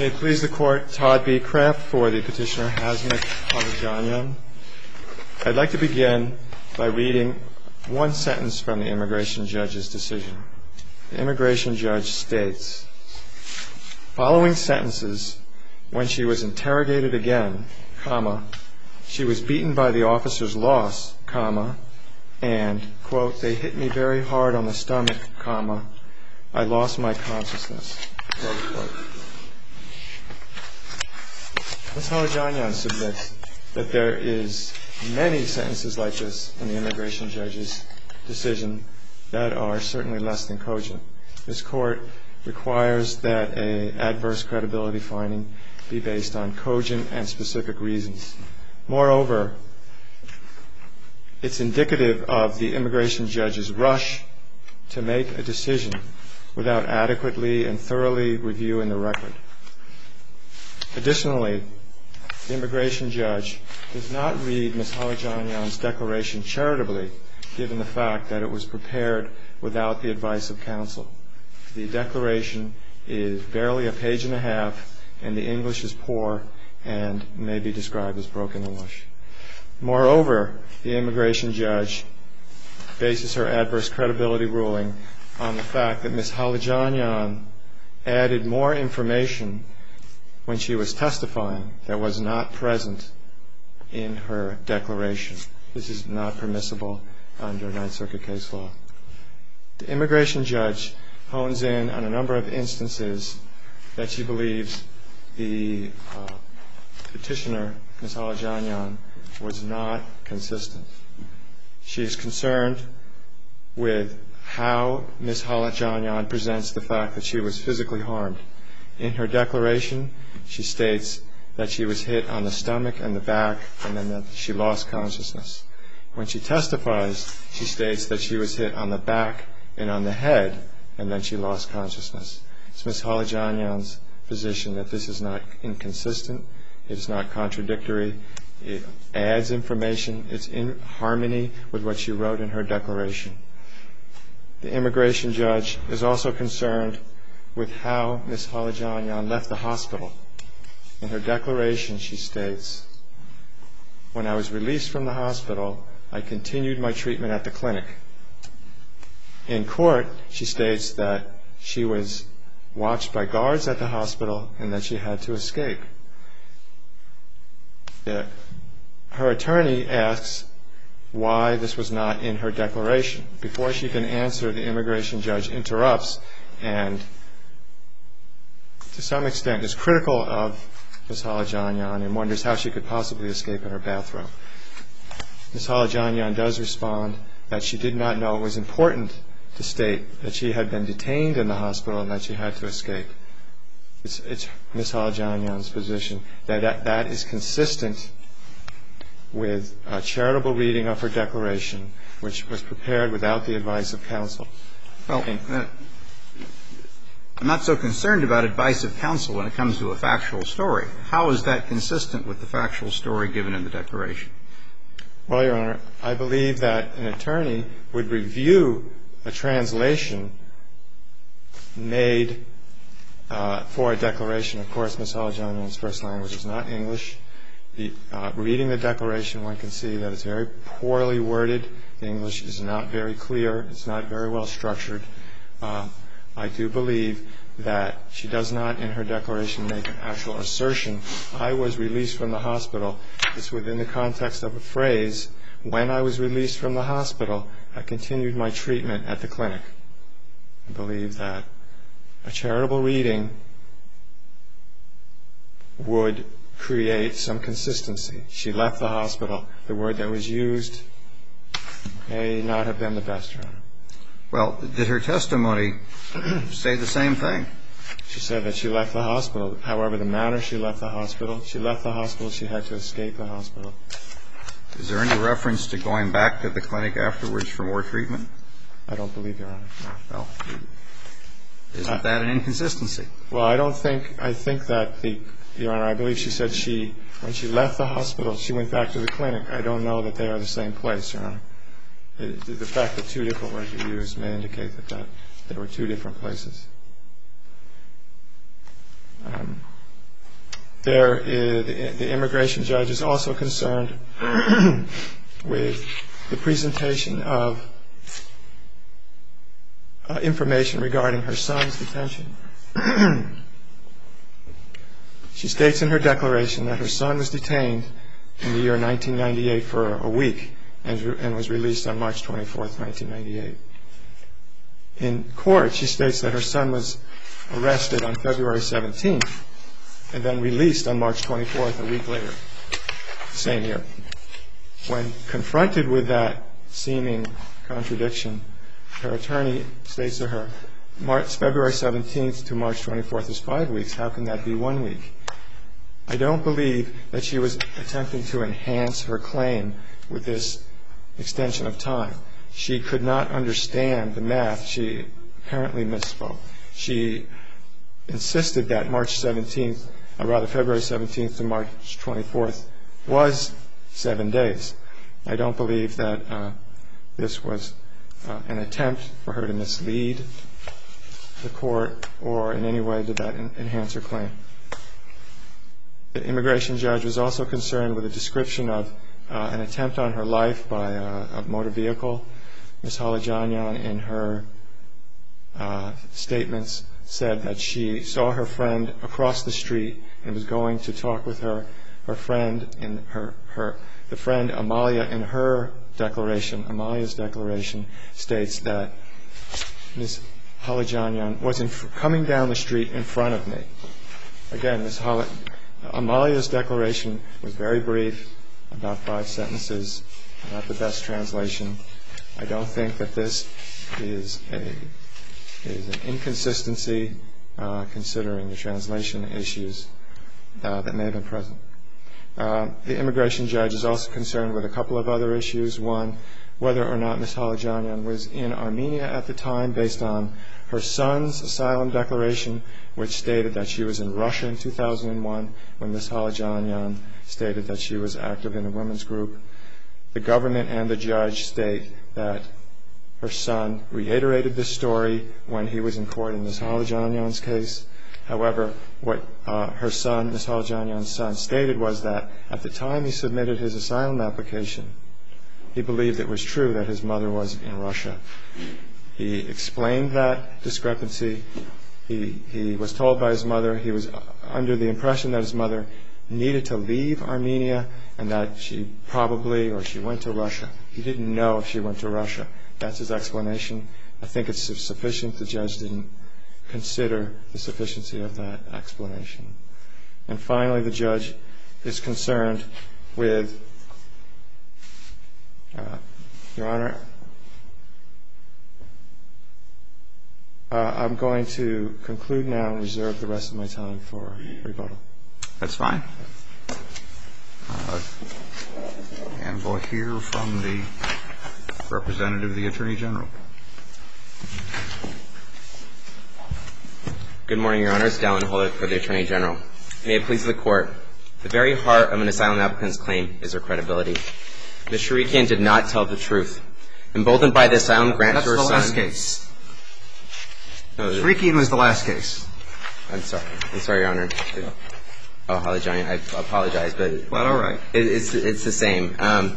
May it please the Court, Todd B. Kraft for the petitioner Hazmik Halajanyan. I'd like to begin by reading one sentence from the immigration judge's decision. The immigration judge states, following sentences, when she was interrogated again, comma, she was beaten by the officer's loss, comma, and, quote, they hit me very hard on the stomach, comma, I lost my consciousness, close quote. Ms. Halajanyan submits that there is many sentences like this in the immigration judge's decision that are certainly less than cogent. This Court requires that an adverse credibility finding be based on cogent and specific reasons. Moreover, it's indicative of the immigration judge's rush to make a decision without adequately and thoroughly reviewing the record. Additionally, the immigration judge does not read Ms. Halajanyan's declaration charitably, given the fact that it was prepared without the advice of counsel. The declaration is barely a page and a half, and the English is poor and may be described as broken English. Moreover, the immigration judge bases her adverse credibility ruling on the fact that Ms. Halajanyan added more information when she was testifying that was not present in her declaration. This is not permissible under Ninth Circuit case law. The immigration judge hones in on a number of instances that she believes the petitioner, Ms. Halajanyan, was not consistent. She is concerned with how Ms. Halajanyan presents the fact that she was physically harmed. In her declaration, she states that she was hit on the stomach and the back and then that she lost consciousness. When she testifies, she states that she was hit on the back and on the head and then she lost consciousness. It's Ms. Halajanyan's position that this is not inconsistent, it is not contradictory, it adds information, it's in harmony with what she wrote in her declaration. The immigration judge is also concerned with how Ms. Halajanyan left the hospital. In her declaration, she states, when I was released from the hospital, I continued my treatment at the clinic. In court, she states that she was watched by guards at the hospital and that she had to escape. Her attorney asks why this was not in her declaration. Before she can answer, the immigration judge interrupts and to some extent is critical of Ms. Halajanyan and wonders how she could possibly escape in her bathrobe. Ms. Halajanyan does respond that she did not know it was important to state that she had been detained in the hospital and that she had to escape. It's Ms. Halajanyan's position that that is consistent with a charitable reading of her declaration, which was prepared without the advice of counsel. Well, I'm not so concerned about advice of counsel when it comes to a factual story. How is that consistent with the factual story given in the declaration? Well, Your Honor, I believe that an attorney would review a translation made for a declaration. Of course, Ms. Halajanyan's first language is not English. Reading the declaration, one can see that it's very poorly worded. The English is not very clear. It's not very well structured. I do believe that she does not, in her declaration, make an actual assertion. I was released from the hospital. It's within the context of a phrase, when I was released from the hospital, I continued my treatment at the clinic. I believe that a charitable reading would create some consistency. She left the hospital. The word that was used may not have been the best, Your Honor. Well, did her testimony say the same thing? She said that she left the hospital. However, the manner she left the hospital, she had to escape the hospital. Is there any reference to going back to the clinic afterwards for more treatment? I don't believe, Your Honor. No. Well, isn't that an inconsistency? Well, I think that Your Honor, I believe she said when she left the hospital, she went back to the clinic. I don't know that they are the same place, Your Honor. The fact that two different words were used may indicate that there were two different places. The immigration judge is also concerned with the presentation of information regarding her son's detention. She states in her declaration that her son was detained in the year 1998 for a week and was released on March 24th, 1998. In court, she states that her son was arrested on February 17th and then released on March 24th, a week later, same year. When confronted with that seeming contradiction, her attorney states to her, February 17th to March 24th is 5 weeks. How can that be 1 week? I don't believe that she was attempting to enhance her claim with this extension of time. She could not understand the math. She apparently misspoke. She insisted that February 17th to March 24th was 7 days. I don't believe that this was an attempt for her to mislead the court or in any way did that enhance her claim. The immigration judge was also concerned with a description of an attempt on her life by a motor vehicle. Ms. Halajanyan, in her statements, said that she saw her friend across the street and was going to talk with her. Her friend, the friend Amalia, in her declaration, Amalia's declaration, states that Ms. Halajanyan was coming down the street in front of me. Again, Amalia's declaration was very brief, about 5 sentences, not the best translation. I don't think that this is an inconsistency considering the translation issues that may have been present. The immigration judge is also concerned with a couple of other issues. One, whether or not Ms. Halajanyan was in Armenia at the time based on her son's asylum declaration, which stated that she was in Russia in 2001 when Ms. Halajanyan stated that she was active in a women's group. The government and the judge state that her son reiterated this story when he was in court in Ms. Halajanyan's case. However, what her son, Ms. Halajanyan's son, stated was that at the time he submitted his asylum application, he believed it was true that his mother was in Russia. He explained that discrepancy. He was told by his mother he was under the impression that his mother needed to leave Armenia and that she went to Russia. He didn't know if she went to Russia. That's his explanation. I think it's sufficient. The judge didn't consider the sufficiency of that explanation. And finally, the judge is concerned with, Your Honor, I'm going to conclude now and reserve the rest of my time for rebuttal. That's fine. And we'll hear from the representative of the Attorney General. Good morning, Your Honors. Dallin Hollick for the Attorney General. May it please the Court, the very heart of an asylum applicant's claim is her credibility. Ms. Sharikian did not tell the truth. Emboldened by the asylum grant to her son. That's the last case. Sharikian was the last case. I'm sorry, Your Honor. Oh, Halajanyan, I apologize, but well, all right. It's the same. That's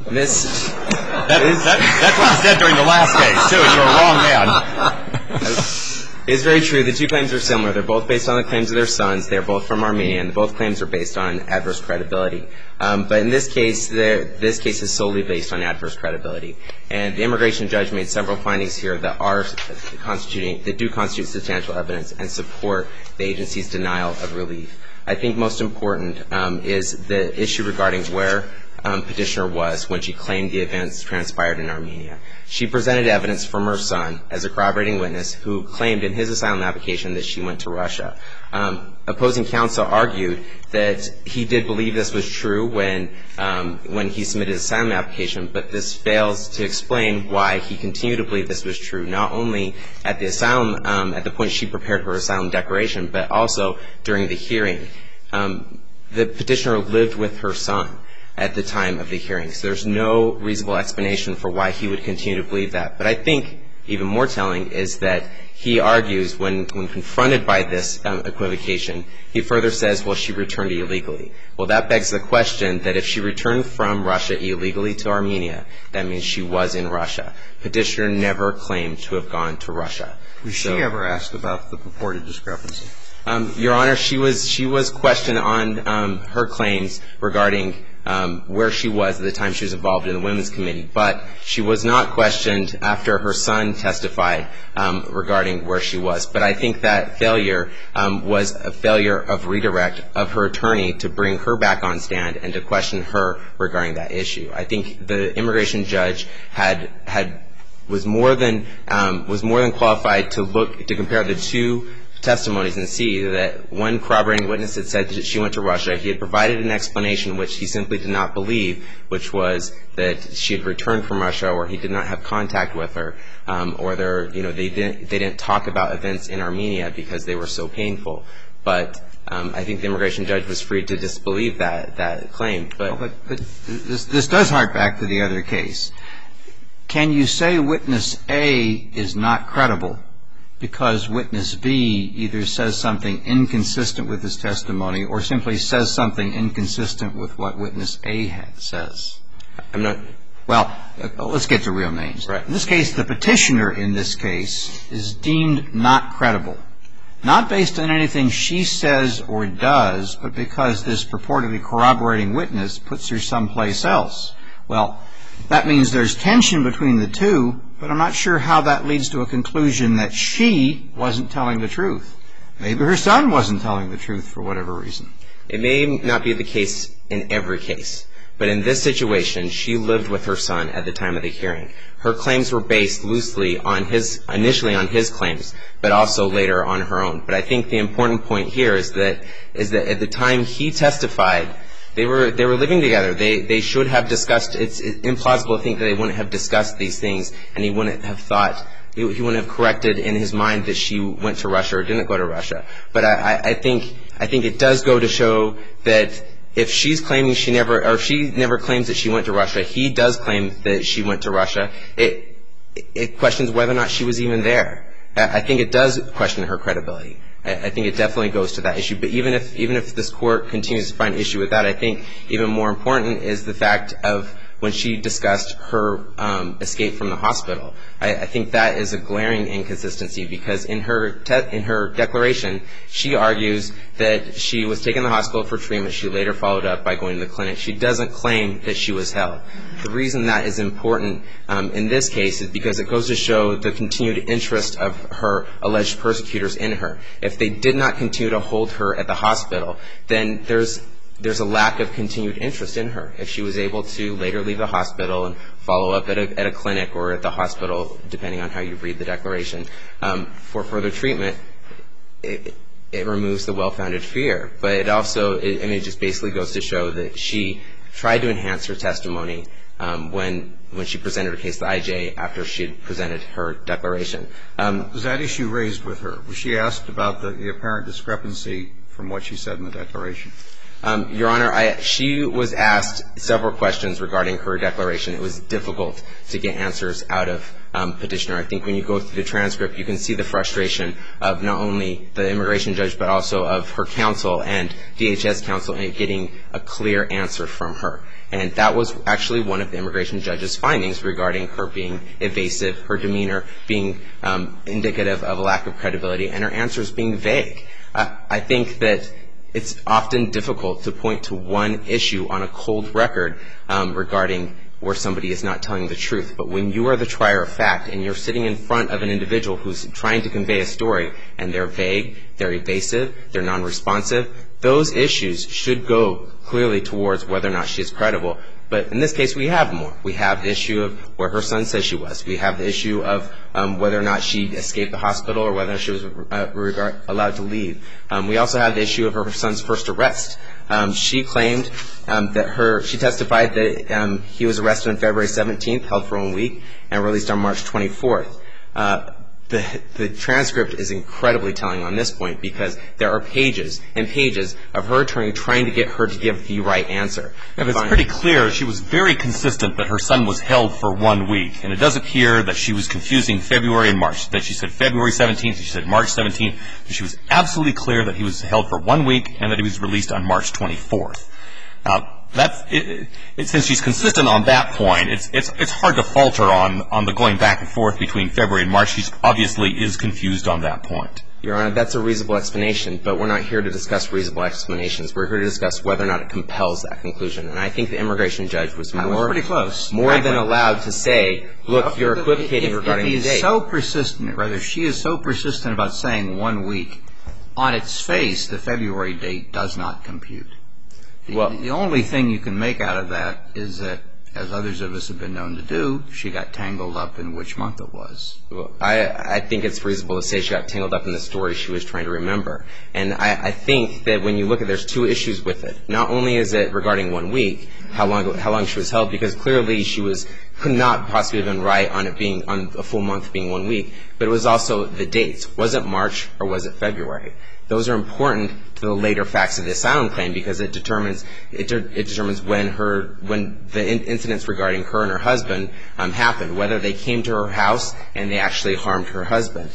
what he said during the last case, too. You're a wrong man. It's very true. The two claims are similar. They're both based on the claims of their sons. They're both from Armenia, and both claims are based on adverse credibility. But in this case, this case is solely based on adverse credibility. And the immigration judge made several findings here that do constitute substantial evidence and support the agency's denial of relief. I think most important is the issue regarding where Petitioner was when she claimed the events transpired in Armenia. She presented evidence from her son as a corroborating witness who claimed in his asylum application that she went to Russia. Opposing counsel argued that he did believe this was true when he submitted his asylum application, but this fails to explain why he continued to believe this was true, not only at the asylum, at the point she prepared her asylum declaration, but also during the hearing. The Petitioner lived with her son at the time of the hearing, so there's no reasonable explanation for why he would continue to believe that. But I think even more telling, is that he argues when confronted by this equivocation, he further says, well, she returned illegally. Well, that begs the question that if she returned from Russia illegally to Armenia, that means she was in Russia. Petitioner never claimed to have gone to Russia. Was she ever asked about the purported discrepancy? Your Honor, she was questioned on her claims regarding where she was at the time she was involved in the Women's Committee, but she was not questioned after her son testified regarding where she was. But I think that failure was a failure of redirect of her attorney to bring her back on stand and to question her regarding that issue. I think the immigration judge was more than qualified to compare the two testimonies and see that one corroborating witness had said that she went to Russia. He had provided an explanation which he simply did not believe, which was that she had returned from Russia or he did not have contact with her, or they didn't talk about events in Armenia because they were so painful. But I think the immigration judge was free to disbelieve that claim. But this does hark back to the other case. Can you say witness A is not credible because witness B either says something inconsistent with his testimony or simply says something inconsistent with what witness A says? I'm not. Well, let's get to real names. Right. In this case, the petitioner in this case is deemed not credible, not based on anything she says or does, but because this purportedly corroborating witness puts her someplace else. Well, that means there's tension between the two, but I'm not sure how that leads to a conclusion that she wasn't telling the truth. Maybe her son wasn't telling the truth for whatever reason. It may not be the case in every case, but in this situation, she lived with her son at the time of the hearing. Her claims were based loosely initially on his claims, but also later on her own. But I think the important point here is that at the time he testified, they were living together. They should have discussed. It's implausible to think that they wouldn't have discussed these things, and he wouldn't have thought. He wouldn't have corrected in his mind that she went to Russia or didn't go to Russia. But I think it does go to show that if she's claiming she never claims that she went to Russia, he does claim that she went to Russia. It questions whether or not she was even there. I think it does question her credibility. I think it definitely goes to that issue. But even if this court continues to find issue with that, I think even more important is the fact of when she discussed her escape from the hospital. I think that is a glaring inconsistency because in her declaration, she argues that she was taken to the hospital for treatment. She later followed up by going to the clinic. She doesn't claim that she was held. The reason that is important in this case is because it goes to show the continued interest of her alleged persecutors in her. If they did not continue to hold her at the hospital, then there's a lack of continued interest in her. If she was able to later leave the hospital and follow up at a clinic or at the hospital, depending on how you read the declaration, for further treatment, it removes the well-founded fear. But it also, it just basically goes to show that she tried to enhance her testimony when she presented her case to IJ after she had presented her declaration. Was that issue raised with her? Was she asked about the apparent discrepancy from what she said in the declaration? Your Honor, she was asked several questions regarding her declaration. It was difficult to get answers out of petitioner. I think when you go through the transcript, you can see the frustration of not only the immigration judge, but also of her counsel and DHS counsel in getting a clear answer from her. And that was actually one of the immigration judge's findings regarding her being evasive, her demeanor being indicative of a lack of credibility, and her answers being vague. I think that it's often difficult to point to one issue on a cold record regarding where somebody is not telling the truth. But when you are the trier of fact and you're sitting in front of an individual who's trying to convey a story and they're vague, they're evasive, they're non-responsive, those issues should go clearly towards whether or not she is credible. But in this case, we have more. We have the issue of where her son says she was. We have the issue of whether or not she escaped the hospital or whether she was allowed to leave. We also have the issue of her son's first arrest. She claimed she testified that he was arrested on February 17th, held for 1 week, and released on March 24th. the transcript is incredibly telling on this point because there are pages and pages of her attorney trying to get her to give the right answer. Yeah, but it's pretty clear she was very consistent that her son was held for 1 week. And it does appear that she was confusing February and March, that she said February 17th, she said March 17th. But she was absolutely clear that he was held for 1 week and that he was released on March 24th. Now, since she's consistent on that point, it's hard to falter on the going back and forth between February and March. She obviously is confused on that point. Your Honor, that's a reasonable explanation, but we're not here to discuss reasonable explanations. We're here to discuss whether or not it compels that conclusion. And I think the immigration judge was pretty close. more than allowed to say, look, you're equivocating regarding the date. If he is so persistent, rather, she is so persistent about saying 1 week, on its face, the February date does not compute. The only thing you can make out of that is that, as others of us have been known to do, she got tangled up in which month it was. Well, I think it's reasonable to say she got tangled up in the story she was trying to remember. And I think that when you look at, there's two issues with it. Not only is it regarding 1 week, how long she was held, because clearly she could not possibly have been right on it being, on a full month being 1 week, but it was also the dates. Was it March or was it February? Those are important to the later facts of the asylum claim because it determines when the incidents regarding her and her husband happened, whether they came to her house and they actually harmed her husband.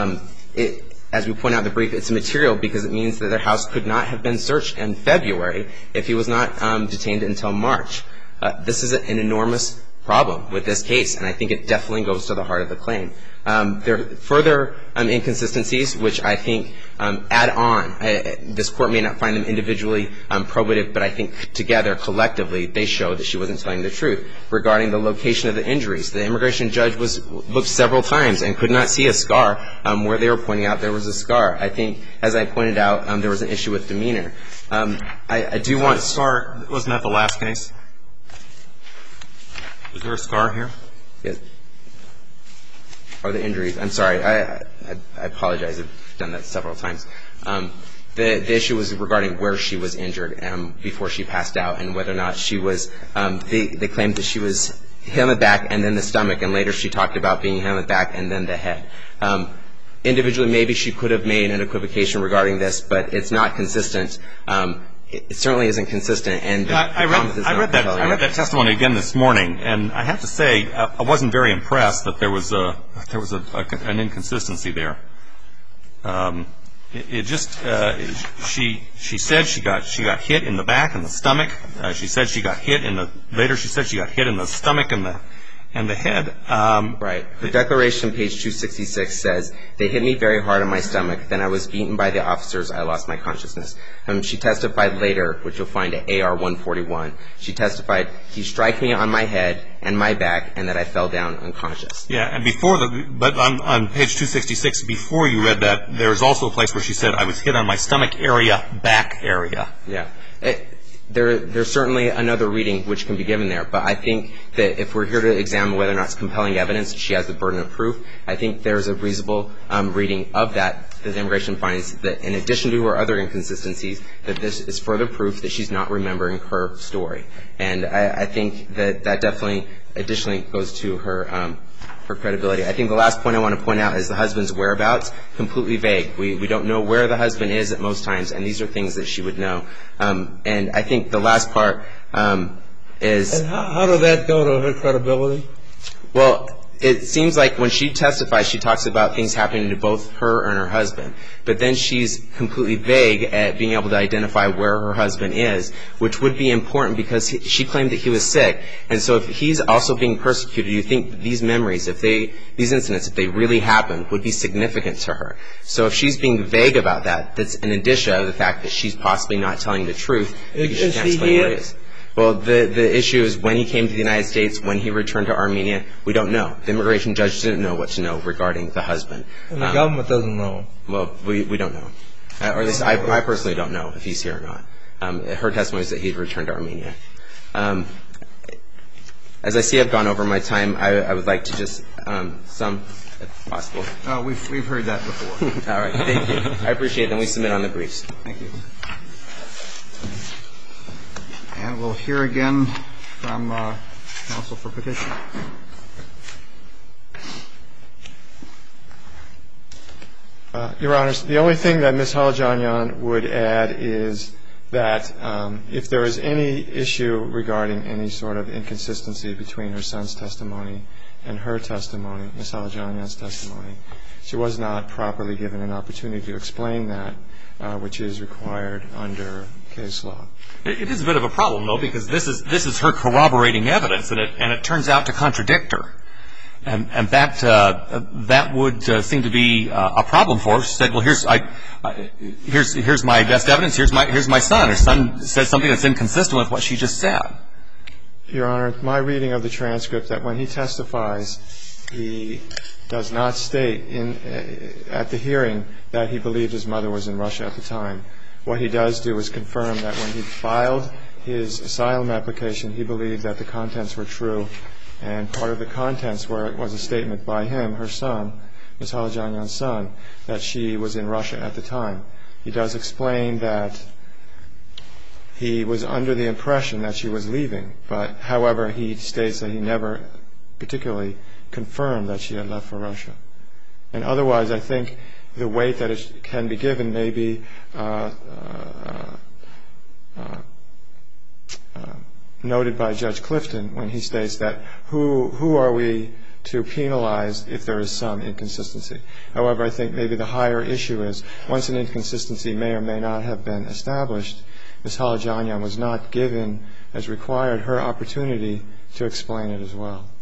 As we point out in the brief, it's material because it means that their house could not have been searched in February if he was not detained until March. This is an enormous problem with this case, and I think it definitely goes to the heart of the claim. There are further inconsistencies which I think add on. This Court may not find them individually probative, but I think together, collectively, they show that she wasn't telling the truth. Regarding the location of the injuries, the immigration judge looked several times and could not see a scar where they were pointing out there was a scar. I think, as I pointed out, there was an issue with demeanor. I do want to scar. Wasn't that the last case? Was there a scar here? Yes. Or the injuries. I'm sorry. I apologize. I've done that several times. The issue was regarding where she was injured before she passed out and whether or not she was they claimed that she was hit on the back and then the stomach, and later she talked about being hit on the back and then the head. Individually, maybe she could have made an equivocation regarding this, but it's not consistent. It certainly isn't consistent. And I read that testimony again this morning, and I have to say I wasn't very impressed that there was an inconsistency there. She said she got hit in the back and the stomach. She said she got hit later she said she got hit in the stomach and the head. Right. The declaration, page 266, says, "They hit me very hard on my stomach. Then I was beaten by the officers. I lost my consciousness." She testified later, which you'll find at AR 141. She testified, "He struck me on my head and my back, and that I fell down unconscious." Yeah, and but on page 266, before you read that, there's also a place where she said, "I was hit on my stomach area, back area." Yeah. There's certainly another reading which can be given there, but I think that if we're here to examine whether or not it's compelling evidence, she has the burden of proof. I think there's a reasonable reading of that the immigration finds that in addition to her other inconsistencies, that this is further proof that she's not remembering her story. And I think that definitely additionally goes to her credibility. I think the last point I want to point out is the husband's whereabouts, completely vague. We don't know where the husband is at most times, and these are things that she would know. And I think the last part is... And how did that go to her credibility? Well, it seems like when she testifies, she talks about things happening to both her and her husband. But then she's completely vague at being able to identify where her husband is, which would be important because she claimed that he was sick. And so if he's also being persecuted, you think these memories, these incidents, if they really happened, would be significant to her. So if she's being vague about that, that's an indicia of the fact that she's possibly not telling the truth because she can't explain where he is. Well, the issue is when he came to the United States, when he returned to Armenia, we don't know. The immigration judge didn't know what to know regarding the husband. And the government doesn't know. Well, we don't know. Or at least I personally don't know if he's here or not. Her testimony is that he'd returned to Armenia. As I see I've gone over my time, I would like to just sum, if possible. We've heard that before. All right. Thank you. I appreciate it. And we submit on the briefs. Thank you. And we'll hear again from counsel for petition. Your Honors, the only thing that Ms. Halajanyan would add is that if there is any issue regarding any sort of inconsistency between her son's testimony and her testimony, Ms. Halajanyan's testimony, she was not properly given an opportunity to explain that, which is required under case law. It is a bit of a problem, though, because this is her corroborating evidence, and it turns out to contradict her. And that would seem to be a problem for her. She said, well, here's my best evidence. Here's my son. Her son says something that's inconsistent with what she just said. Your Honor, my reading of the transcript that when he testifies, he does not state at the hearing that he believed his mother was in Russia at the time. What he does do is confirm that when he filed his asylum application, he believed that the contents were true. And part of the contents was a statement by him, her son, Ms. Halajanyan's son, that she was in Russia at the time. He does explain that he was under the impression that she was leaving, but, however, he states that he never particularly confirmed that she had left for Russia. And otherwise, I think the weight that it can be given may be noted by Judge Clifton when he states that who are we to penalize if there is some inconsistency. However, I think maybe the higher issue is once an inconsistency may or may not have been established, Ms. Halajanyan was not given, as required, her opportunity to explain it as well.